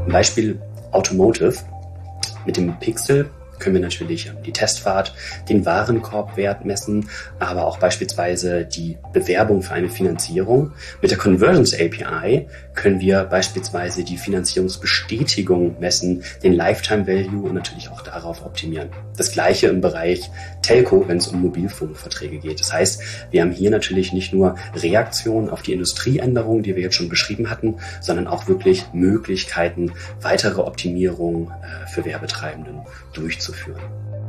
Ein Beispiel Automotive. Mit dem Pixel können wir natürlich die Testfahrt, den Warenkorbwert messen, aber auch beispielsweise die Bewerbung für eine Finanzierung. Mit der Conversions API können wir beispielsweise die Finanzierungsbestätigung messen, den Lifetime Value und natürlich auch darauf optimieren. Das Gleiche im Bereich Telco, wenn es um Mobilfunkverträge geht. Das heißt, wir haben hier natürlich nicht nur Reaktionen auf die Industrieänderungen, die wir jetzt schon beschrieben hatten, sondern auch wirklich Möglichkeiten, weitere Optimierungen für Werbetreibenden durchzuführen.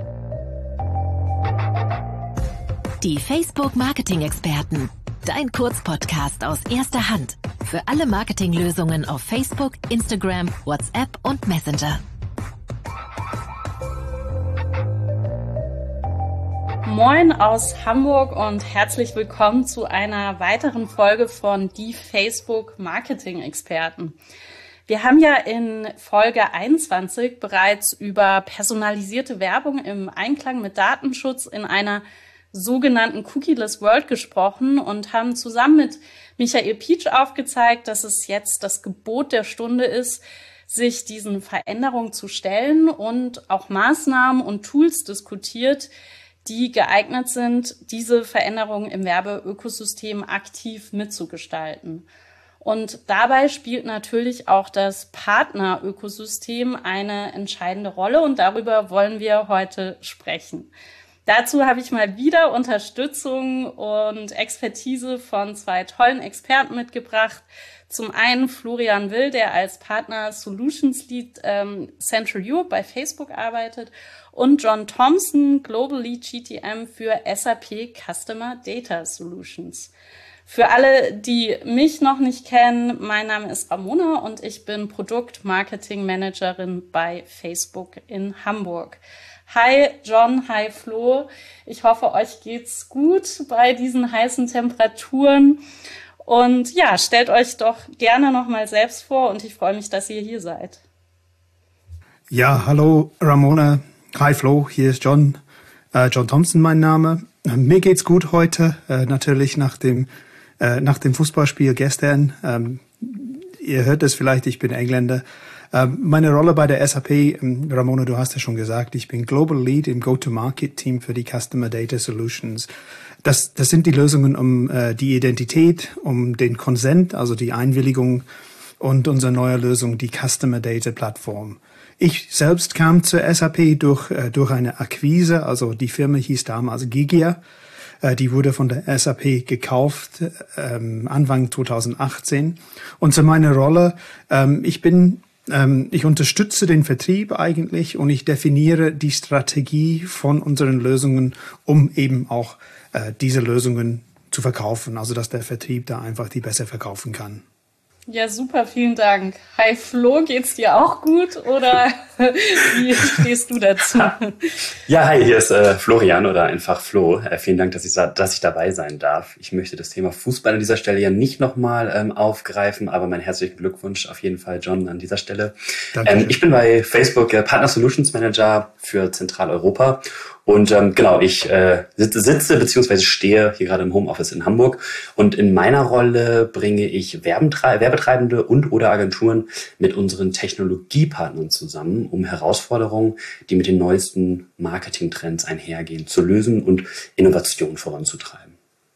Die Facebook-Marketing-Experten. Dein Kurzpodcast aus erster Hand. Für alle Marketinglösungen auf Facebook, Instagram, WhatsApp und Messenger. Moin aus Hamburg und herzlich willkommen zu einer weiteren Folge von Die Facebook-Marketing-Experten. Wir haben ja in Folge 21 bereits über personalisierte Werbung im Einklang mit Datenschutz in einer sogenannten Cookieless World gesprochen und haben zusammen mit Michael Pietsch aufgezeigt, dass es jetzt das Gebot der Stunde ist, sich diesen Veränderungen zu stellen und auch Maßnahmen und Tools diskutiert, die geeignet sind, diese Veränderungen im Werbeökosystem aktiv mitzugestalten. Und dabei spielt natürlich auch das Partnerökosystem eine entscheidende Rolle und darüber wollen wir heute sprechen. Dazu habe ich mal wieder Unterstützung und Expertise von zwei tollen Experten mitgebracht. Zum einen Florian Will, der als Partner Solutions Lead Central Europe bei Facebook arbeitet, und John Thompson, Global Lead GTM für SAP Customer Data Solutions. Für alle, die mich noch nicht kennen, mein Name ist Ramona und ich bin Produktmarketing-Managerin bei Facebook in Hamburg. Hi John, hi Flo. Ich hoffe, euch geht's gut bei diesen heißen Temperaturen. Und ja, stellt euch doch gerne nochmal selbst vor und ich freue mich, dass ihr hier seid. Ja, hallo Ramona. Hi Flo, hier ist John. John Thompson mein Name. Mir geht's gut heute, natürlich nach dem Fußballspiel gestern. Ihr hört es vielleicht, ich bin Engländer. Meine Rolle bei der SAP, Ramona, du hast ja schon gesagt, ich bin Global Lead im Go-to-Market-Team für die Customer Data Solutions. Das sind die Lösungen um die Identität, um den Consent, also die Einwilligung und unsere neue Lösung, die Customer Data Plattform. Ich selbst kam zur SAP durch eine Akquise, also die Firma hieß damals Gigya. Die wurde von der SAP gekauft, Anfang 2018. Und zu meiner Rolle, ich unterstütze den Vertrieb eigentlich und ich definiere die Strategie von unseren Lösungen, um eben auch diese Lösungen zu verkaufen, also dass der Vertrieb da einfach die besser verkaufen kann. Ja, super, vielen Dank. Hi Flo, geht's dir auch gut oder wie stehst du dazu? Ja, hi, hier ist Florian oder einfach Flo. Vielen Dank, dass ich dabei sein darf. Ich möchte das Thema Fußball an dieser Stelle ja nicht nochmal aufgreifen, aber meinen herzlichen Glückwunsch auf jeden Fall, John, an dieser Stelle. Ich bin bei Facebook Partner Solutions Manager für Zentraleuropa. Und genau, ich sitze bzw. stehe hier gerade im Homeoffice in Hamburg und in meiner Rolle bringe ich Werbetreibende und oder Agenturen mit unseren Technologiepartnern zusammen, um Herausforderungen, die mit den neuesten Marketingtrends einhergehen, zu lösen und Innovation voranzutreiben.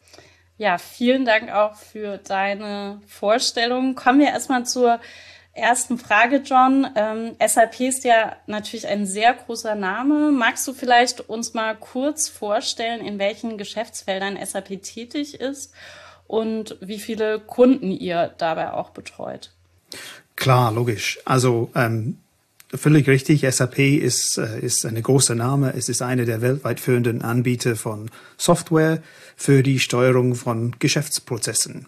Ja, vielen Dank auch für deine Vorstellung. Kommen wir erstmal zur ersten Frage, John. SAP ist ja natürlich ein sehr großer Name. Magst du vielleicht uns mal kurz vorstellen, in welchen Geschäftsfeldern SAP tätig ist und wie viele Kunden ihr dabei auch betreut? Klar, logisch. Also völlig richtig. SAP ist ein großer Name. Es ist einer der weltweit führenden Anbieter von Software für die Steuerung von Geschäftsprozessen.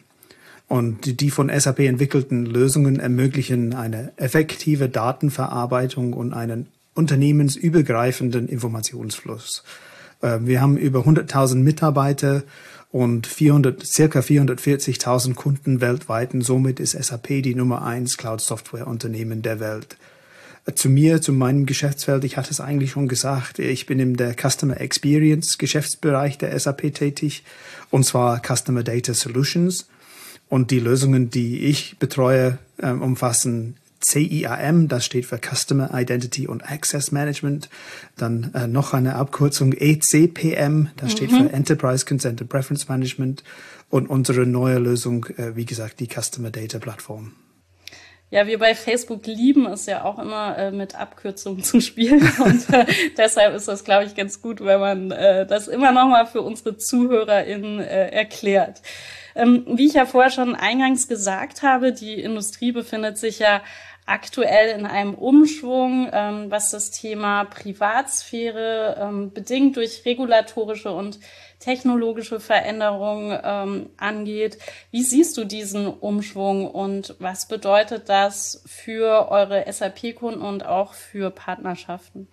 Und die von SAP entwickelten Lösungen ermöglichen eine effektive Datenverarbeitung und einen unternehmensübergreifenden Informationsfluss. Wir haben über 100.000 Mitarbeiter und circa 440.000 Kunden weltweit. Und somit ist SAP die Nummer 1 Cloud-Software-Unternehmen der Welt. Zu meinem Geschäftsfeld, ich hatte es eigentlich schon gesagt, ich bin in der Customer Experience Geschäftsbereich der SAP tätig, und zwar Customer Data Solutions. Und die Lösungen, die ich betreue, umfassen CIAM, das steht für Customer Identity und Access Management. Dann noch eine Abkürzung ECPM, das steht für Enterprise Consent and Preference Management. Und unsere neue Lösung, wie gesagt, die Customer Data Plattform. Ja, wir bei Facebook lieben es ja auch immer mit Abkürzungen zu spielen und deshalb ist das, glaube ich, ganz gut, wenn man das immer nochmal für unsere ZuhörerInnen erklärt. Wie ich ja vorher schon eingangs gesagt habe, die Industrie befindet sich ja aktuell in einem Umschwung, was das Thema Privatsphäre bedingt durch regulatorische und technologische Veränderungen angeht. Wie siehst du diesen Umschwung und was bedeutet das für eure SAP-Kunden und auch für Partnerschaften?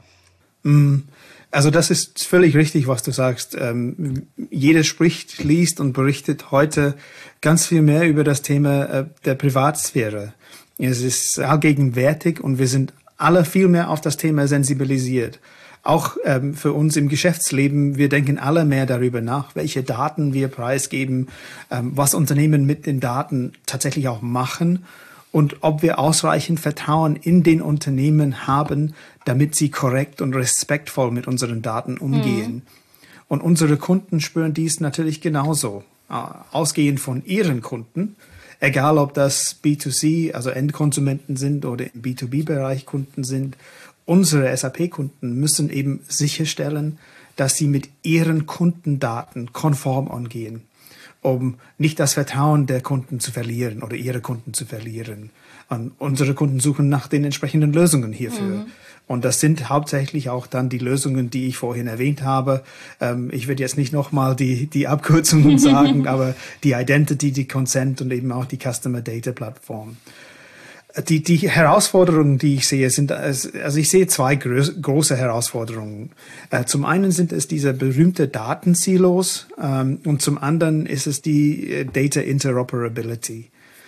Also das ist völlig richtig, was du sagst. Jeder spricht, liest und berichtet heute ganz viel mehr über das Thema der Privatsphäre. Es ist allgegenwärtig und wir sind alle viel mehr auf das Thema sensibilisiert. Auch für uns im Geschäftsleben, wir denken alle mehr darüber nach, welche Daten wir preisgeben, was Unternehmen mit den Daten tatsächlich auch machen und ob wir ausreichend Vertrauen in den Unternehmen haben, damit sie korrekt und respektvoll mit unseren Daten umgehen. Und unsere Kunden spüren dies natürlich genauso, ausgehend von ihren Kunden. Egal, ob das B2C, also Endkonsumenten sind oder im B2B-Bereich Kunden sind, unsere SAP-Kunden müssen eben sicherstellen, dass sie mit ihren Kundendaten konform umgehen, um nicht das Vertrauen der Kunden zu verlieren oder ihre Kunden zu verlieren. Und unsere Kunden suchen nach den entsprechenden Lösungen hierfür. Und das sind hauptsächlich auch dann die Lösungen, die ich vorhin erwähnt habe. Ich werde jetzt nicht nochmal die Abkürzungen sagen, aber die Identity, die Consent und eben auch die Customer Data Plattform. Die Herausforderungen, die ich sehe, sind, also ich sehe zwei große Herausforderungen. Zum einen sind es diese berühmte Datensilos und zum anderen ist es die Data Interoperability.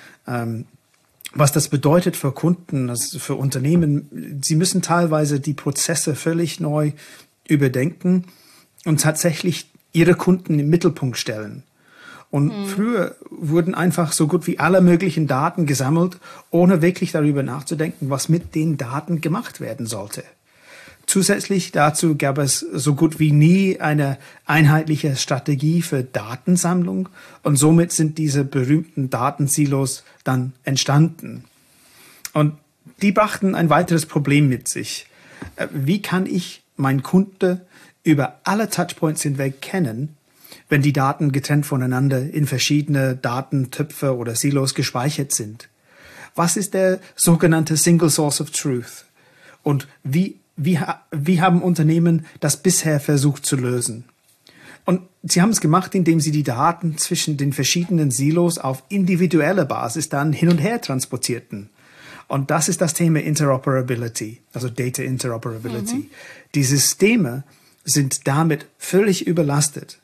Was das bedeutet für Kunden, also für Unternehmen, sie müssen teilweise die Prozesse völlig neu überdenken und tatsächlich ihre Kunden im Mittelpunkt stellen. Und früher wurden einfach so gut wie alle möglichen Daten gesammelt, ohne wirklich darüber nachzudenken, was mit den Daten gemacht werden sollte. Zusätzlich dazu gab es so gut wie nie eine einheitliche Strategie für Datensammlung und somit sind diese berühmten Datensilos dann entstanden. Und die brachten ein weiteres Problem mit sich. Wie kann ich meinen Kunde über alle Touchpoints hinweg kennen, wenn die Daten getrennt voneinander in verschiedene Datentöpfe oder Silos gespeichert sind? Was ist der sogenannte Single Source of Truth? Und wie haben Unternehmen das bisher versucht zu lösen? Und sie haben es gemacht, indem sie die Daten zwischen den verschiedenen Silos auf individuelle Basis dann hin und her transportierten. Und das ist das Thema Interoperability, also Data Interoperability. Die Systeme sind damit völlig überlastet.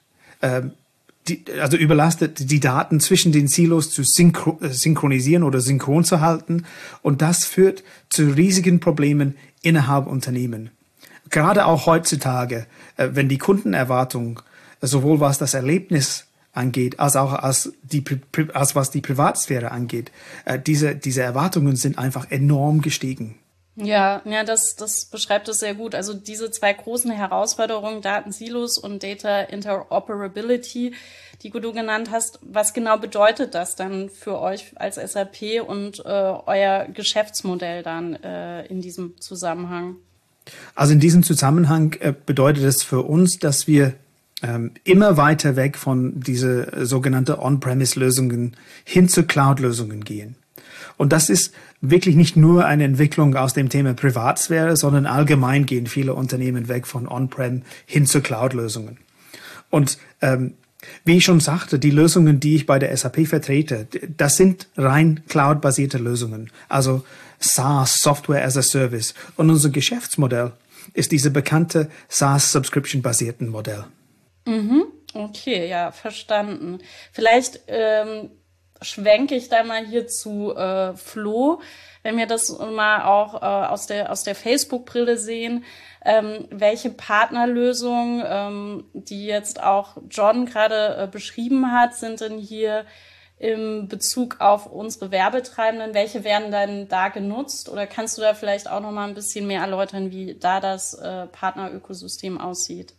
Die Daten zwischen den Silos zu synchronisieren oder synchron zu halten. Und das führt zu riesigen Problemen innerhalb Unternehmen. Gerade auch heutzutage, wenn die Kundenerwartung, sowohl was das Erlebnis angeht, als auch als was die Privatsphäre angeht, diese Erwartungen sind einfach enorm gestiegen. Ja, das beschreibt es sehr gut. Also diese zwei großen Herausforderungen, Datensilos und Data Interoperability, die du genannt hast, was genau bedeutet das dann für euch als SAP und euer Geschäftsmodell dann in diesem Zusammenhang? Also in diesem Zusammenhang bedeutet es für uns, dass wir immer weiter weg von diese sogenannte On-Premise-Lösungen hin zu Cloud-Lösungen gehen. Und das ist wirklich nicht nur eine Entwicklung aus dem Thema Privatsphäre, sondern allgemein gehen viele Unternehmen weg von On-Prem hin zu Cloud-Lösungen. Und wie ich schon sagte, die Lösungen, die ich bei der SAP vertrete, das sind rein Cloud-basierte Lösungen, also SaaS, Software as a Service. Und unser Geschäftsmodell ist diese bekannte SaaS-Subscription-basierten Modell. Okay, ja, verstanden. Vielleicht schwenke ich da mal hier zu Flo, wenn wir das mal auch aus der Facebook-Brille sehen, welche Partnerlösungen, die jetzt auch John gerade beschrieben hat, sind denn hier im Bezug auf unsere Werbetreibenden? Welche werden dann da genutzt? Oder kannst du da vielleicht auch noch mal ein bisschen mehr erläutern, wie da das Partnerökosystem aussieht?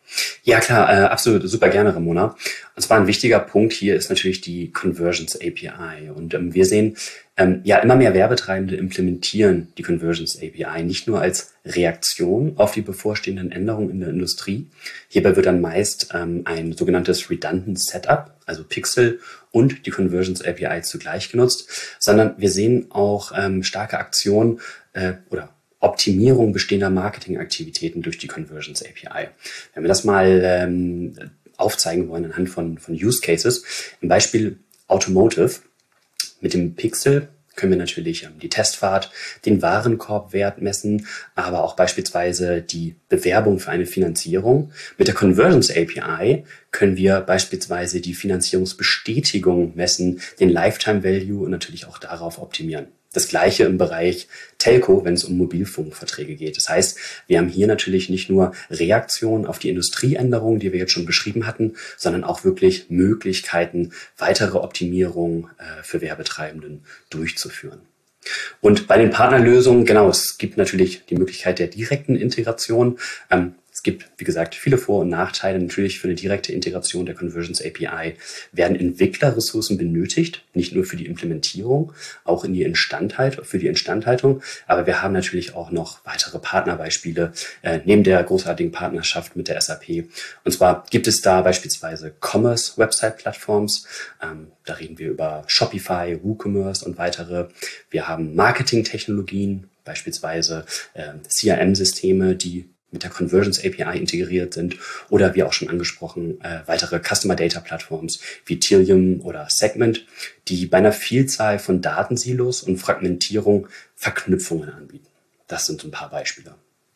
Ja, klar, absolut, super gerne, Ramona. Und zwar ein wichtiger Punkt hier ist natürlich die Conversions API. Und wir sehen, immer mehr Werbetreibende implementieren die Conversions API nicht nur als Reaktion auf die bevorstehenden Änderungen in der Industrie. Hierbei wird dann meist ein sogenanntes Redundant Setup, also Pixel und die Conversions API zugleich genutzt, sondern wir sehen auch starke Aktionen oder Optimierung bestehender Marketingaktivitäten durch die Conversions API. Wenn wir das mal aufzeigen wollen anhand von Use Cases, im Beispiel Automotive, mit dem Pixel können wir natürlich die Testfahrt, den Warenkorbwert messen, aber auch beispielsweise die Bewerbung für eine Finanzierung. Mit der Conversions API können wir beispielsweise die Finanzierungsbestätigung messen, den Lifetime Value und natürlich auch darauf optimieren. Das Gleiche im Bereich Telco, wenn es um Mobilfunkverträge geht. Das heißt, wir haben hier natürlich nicht nur Reaktionen auf die Industrieänderungen, die wir jetzt schon beschrieben hatten, sondern auch wirklich Möglichkeiten, weitere Optimierungen für Werbetreibenden durchzuführen. Und bei den Partnerlösungen, genau, es gibt natürlich die Möglichkeit der direkten Integration. Es gibt, wie gesagt, viele Vor- und Nachteile. Natürlich für eine direkte Integration der Conversions API werden Entwicklerressourcen benötigt, nicht nur für die Implementierung, auch für die Instandhaltung. Aber wir haben natürlich auch noch weitere Partnerbeispiele neben der großartigen Partnerschaft mit der SAP. Und zwar gibt es da beispielsweise Commerce-Website-Plattforms. Da reden wir über Shopify, WooCommerce und weitere. Wir haben Marketing-Technologien, beispielsweise CRM-Systeme, die mit der Conversions API integriert sind oder wie auch schon angesprochen, weitere Customer Data Plattforms wie Tilium oder Segment, die bei einer Vielzahl von Datensilos und Fragmentierung Verknüpfungen anbieten. Das sind ein paar Beispiele.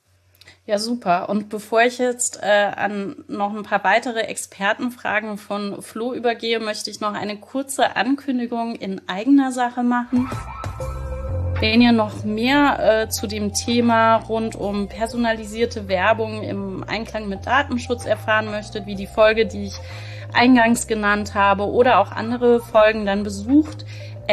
Ja, super. Und bevor ich jetzt an noch ein paar weitere Expertenfragen von Flo übergehe, möchte ich noch eine kurze Ankündigung in eigener Sache machen. Wenn ihr noch mehr zu dem Thema rund um personalisierte Werbung im Einklang mit Datenschutz erfahren möchtet, wie die Folge, die ich eingangs genannt habe, oder auch andere Folgen, dann besucht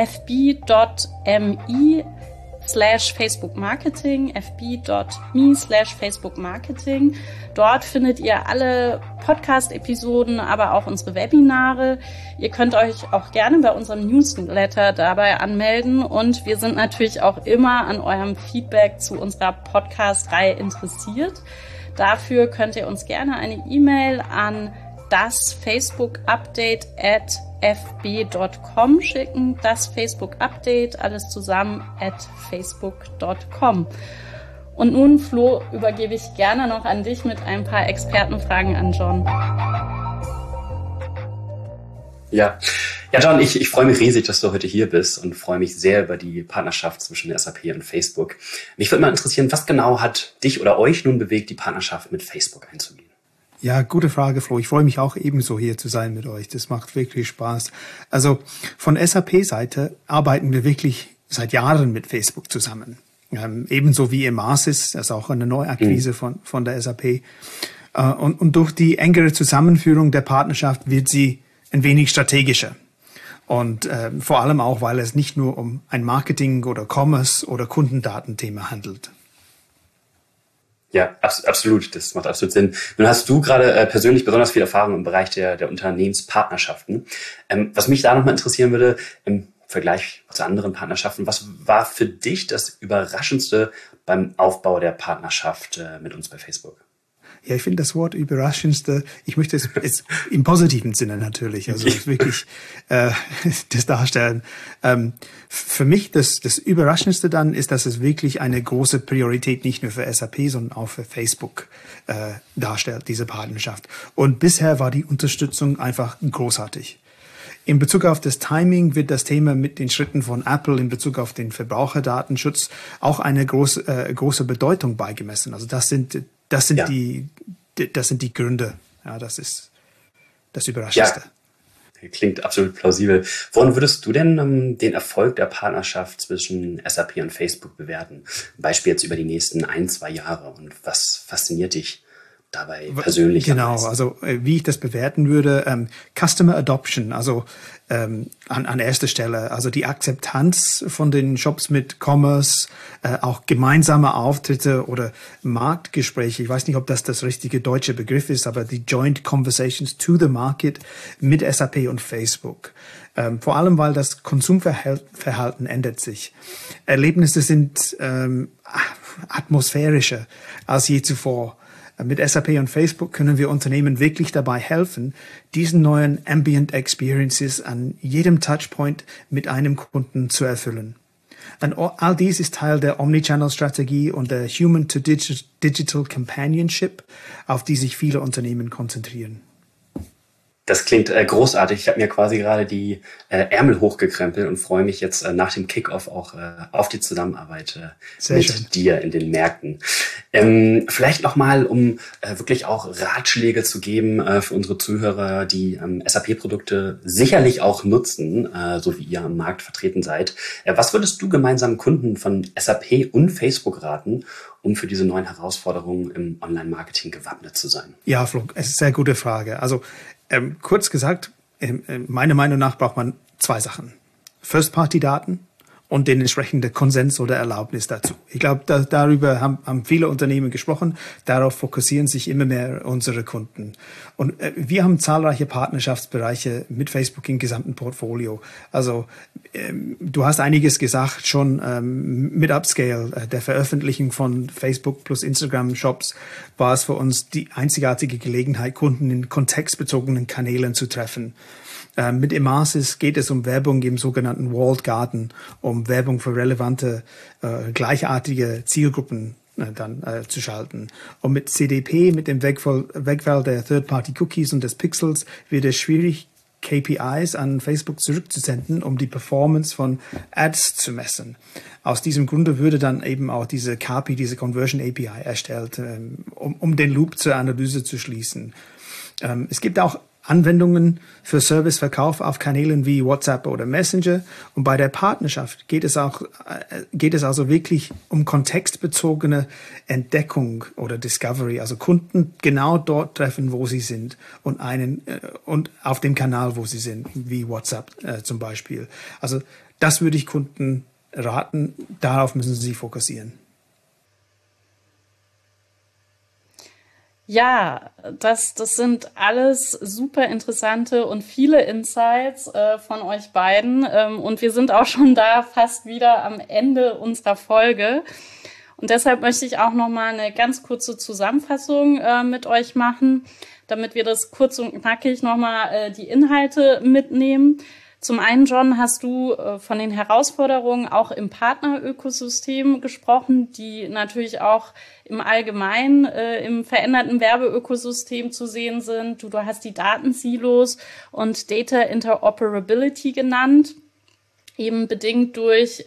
fb.me/Facebook-Marketing, fb.me/Facebook-Marketing. Dort findet ihr alle Podcast-Episoden, aber auch unsere Webinare. Ihr könnt euch auch gerne bei unserem Newsletter dabei anmelden und wir sind natürlich auch immer an eurem Feedback zu unserer Podcast-Reihe interessiert. Dafür könnt ihr uns gerne eine E-Mail an das Facebook-Update@fb.com schicken, das Facebook-Update, alles zusammen @facebook.com. Und nun, Flo, übergebe ich gerne noch an dich mit ein paar Expertenfragen an John. Ja, John, ich freue mich riesig, dass du heute hier bist und freue mich sehr über die Partnerschaft zwischen der SAP und Facebook. Mich würde mal interessieren, was genau hat dich oder euch nun bewegt, die Partnerschaft mit Facebook einzugehen? Ja, gute Frage, Flo. Ich freue mich auch ebenso hier zu sein mit euch. Das macht wirklich Spaß. Also von SAP-Seite arbeiten wir wirklich seit Jahren mit Facebook zusammen. Ebenso wie Emarsys, das ist auch eine Neuakquise von der SAP. Und durch die engere Zusammenführung der Partnerschaft wird sie ein wenig strategischer. Und vor allem auch, weil es nicht nur um ein Marketing- oder Commerce- oder Kundendatenthema handelt. Ja, absolut. Das macht absolut Sinn. Nun hast du gerade persönlich besonders viel Erfahrung im Bereich der Unternehmenspartnerschaften. Was mich da nochmal interessieren würde, im Vergleich zu anderen Partnerschaften, was war für dich das Überraschendste beim Aufbau der Partnerschaft mit uns bei Facebook? Ja, ich finde das Wort Überraschendste, ich möchte es im positiven Sinne natürlich, also wirklich das darstellen. Für mich das Überraschendste dann ist, dass es wirklich eine große Priorität nicht nur für SAP, sondern auch für Facebook darstellt, diese Partnerschaft. Und bisher war die Unterstützung einfach großartig. In Bezug auf das Timing wird das Thema mit den Schritten von Apple in Bezug auf den Verbraucherdatenschutz auch eine große Bedeutung beigemessen. Also das sind die Gründe. Ja, das ist das Überraschendste. Ja, klingt absolut plausibel. Woran würdest du denn den Erfolg der Partnerschaft zwischen SAP und Facebook bewerten? Beispiel jetzt über die nächsten 1-2 Jahre. Und was fasziniert dich dabei persönlich? Genau, also wie ich das bewerten würde, Customer Adoption, also an erster Stelle, also die Akzeptanz von den Shops mit Commerce, auch gemeinsame Auftritte oder Marktgespräche. Ich weiß nicht, ob das richtige deutsche Begriff ist, aber die Joint Conversations to the Market mit SAP und Facebook. Vor allem, weil das Konsumverhalten ändert sich. Erlebnisse sind atmosphärischer als je zuvor. Mit SAP und Facebook können wir Unternehmen wirklich dabei helfen, diesen neuen Ambient Experiences an jedem Touchpoint mit einem Kunden zu erfüllen. Und all dies ist Teil der Omnichannel-Strategie und der Human-to-Digital Companionship, auf die sich viele Unternehmen konzentrieren. Das klingt großartig. Ich habe mir quasi gerade die Ärmel hochgekrempelt und freue mich jetzt nach dem Kickoff auch auf die Zusammenarbeit mit dir in den Märkten. Vielleicht nochmal, um wirklich auch Ratschläge zu geben für unsere Zuhörer, die SAP-Produkte sicherlich auch nutzen, so wie ihr am Markt vertreten seid. Was würdest du gemeinsam Kunden von SAP und Facebook raten, um für diese neuen Herausforderungen im Online-Marketing gewappnet zu sein? Ja, Flo, es ist eine sehr gute Frage. Also kurz gesagt, meiner Meinung nach braucht man zwei Sachen. First-Party-Daten und den entsprechenden Konsens oder Erlaubnis dazu. Ich glaube, darüber haben viele Unternehmen gesprochen. Darauf fokussieren sich immer mehr unsere Kunden. Und wir haben zahlreiche Partnerschaftsbereiche mit Facebook im gesamten Portfolio. Also du hast einiges gesagt schon mit Upscale, der Veröffentlichung von Facebook plus Instagram Shops, war es für uns die einzigartige Gelegenheit, Kunden in kontextbezogenen Kanälen zu treffen. Mit Emasis geht es um Werbung im sogenannten Walled Garden, um Werbung für relevante, gleichartige Zielgruppen zu schalten. Und mit CDP, mit dem Wegfall der Third-Party-Cookies und des Pixels, wird es schwierig, KPIs an Facebook zurückzusenden, um die Performance von Ads zu messen. Aus diesem Grunde würde dann eben auch diese KPI, diese Conversion API erstellt, um den Loop zur Analyse zu schließen. Es gibt auch Anwendungen für Serviceverkauf auf Kanälen wie WhatsApp oder Messenger. Und bei der Partnerschaft geht es also wirklich um kontextbezogene Entdeckung oder Discovery. Also Kunden genau dort treffen, wo sie sind und auf dem Kanal, wo sie sind, wie WhatsApp zum Beispiel. Also das würde ich Kunden raten. Darauf müssen sie sich fokussieren. Ja, das sind alles super interessante und viele Insights von euch beiden. Und wir sind auch schon da fast wieder am Ende unserer Folge. Und deshalb möchte ich auch noch mal eine ganz kurze Zusammenfassung mit euch machen, damit wir das kurz und knackig noch mal die Inhalte mitnehmen. Zum einen, John, hast du von den Herausforderungen auch im Partnerökosystem gesprochen, die natürlich auch im Allgemeinen im veränderten Werbeökosystem zu sehen sind. Du hast die Datensilos und Data Interoperability genannt, eben bedingt durch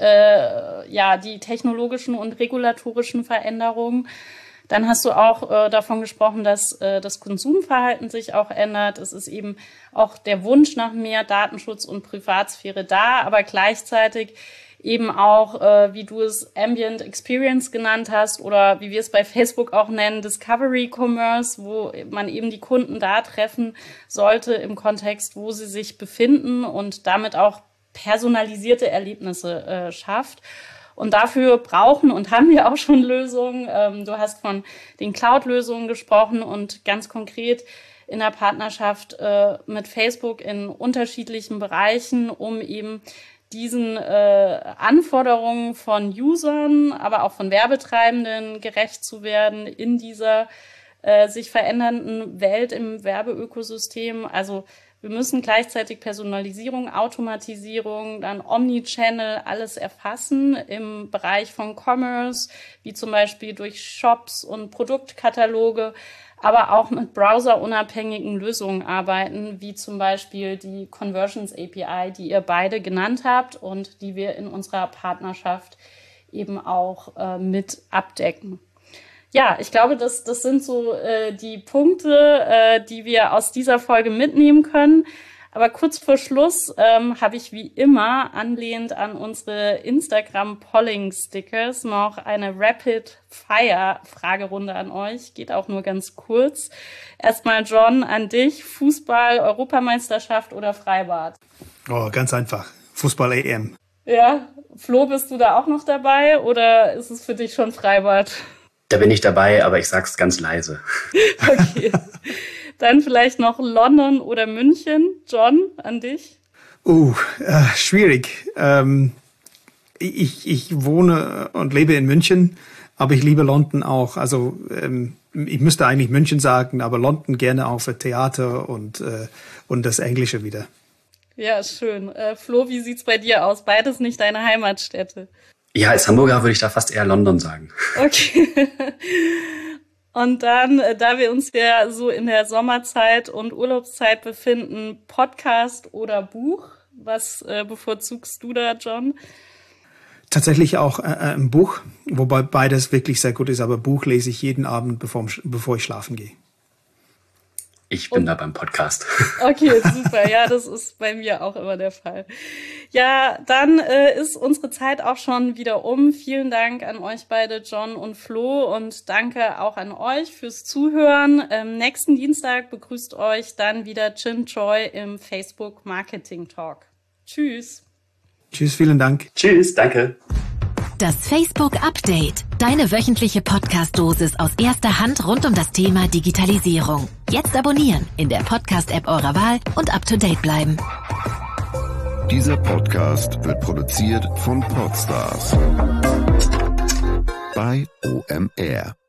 die technologischen und regulatorischen Veränderungen. Dann hast du auch davon gesprochen, dass das Konsumverhalten sich auch ändert. Es ist eben auch der Wunsch nach mehr Datenschutz und Privatsphäre da, aber gleichzeitig eben auch, wie du es Ambient Experience genannt hast oder wie wir es bei Facebook auch nennen, Discovery Commerce, wo man eben die Kunden da treffen sollte im Kontext, wo sie sich befinden und damit auch personalisierte Erlebnisse schafft. Und dafür brauchen und haben wir auch schon Lösungen. Du hast von den Cloud-Lösungen gesprochen und ganz konkret in der Partnerschaft mit Facebook in unterschiedlichen Bereichen, um eben diesen Anforderungen von Usern, aber auch von Werbetreibenden gerecht zu werden in dieser sich verändernden Welt im Werbeökosystem. Also wir müssen gleichzeitig Personalisierung, Automatisierung, dann Omnichannel alles erfassen im Bereich von Commerce, wie zum Beispiel durch Shops und Produktkataloge, aber auch mit browserunabhängigen Lösungen arbeiten, wie zum Beispiel die Conversions API, die ihr beide genannt habt und die wir in unserer Partnerschaft eben auch mit abdecken. Ja, ich glaube, das sind so die Punkte, die wir aus dieser Folge mitnehmen können. Aber kurz vor Schluss habe ich wie immer, anlehnt an unsere Instagram-Polling-Stickers, noch eine Rapid-Fire-Fragerunde an euch. Geht auch nur ganz kurz. Erstmal, John, an dich. Fußball, Europameisterschaft oder Freibad? Oh, ganz einfach. Fußball-EM. Ja, Flo, bist du da auch noch dabei oder ist es für dich schon Freibad? Da bin ich dabei, aber ich sag's ganz leise. Okay. Dann vielleicht noch London oder München. John, an dich? Schwierig. Ich wohne und lebe in München, aber ich liebe London auch. Also ich müsste eigentlich München sagen, aber London gerne auch für Theater und das Englische wieder. Ja, schön. Flo, wie sieht's bei dir aus? Beides nicht deine Heimatstädte. Ja, als Hamburger würde ich da fast eher London sagen. Okay. Und dann, da wir uns ja so in der Sommerzeit und Urlaubszeit befinden, Podcast oder Buch? Was bevorzugst du da, John? Tatsächlich auch ein Buch, wobei beides wirklich sehr gut ist. Aber Buch lese ich jeden Abend, bevor ich schlafen gehe. Ich bin da beim Podcast. Okay, super. Ja, das ist bei mir auch immer der Fall. Ja, dann ist unsere Zeit auch schon wieder um. Vielen Dank an euch beide, John und Flo, und danke auch an euch fürs Zuhören. Nächsten Dienstag begrüßt euch dann wieder Chin Choi im Facebook Marketing Talk. Tschüss. Tschüss, vielen Dank. Tschüss, danke. Das Facebook Update. Deine wöchentliche Podcast-Dosis aus erster Hand rund um das Thema Digitalisierung. Jetzt abonnieren in der Podcast-App eurer Wahl und up to date bleiben. Dieser Podcast wird produziert von Podstars bei OMR.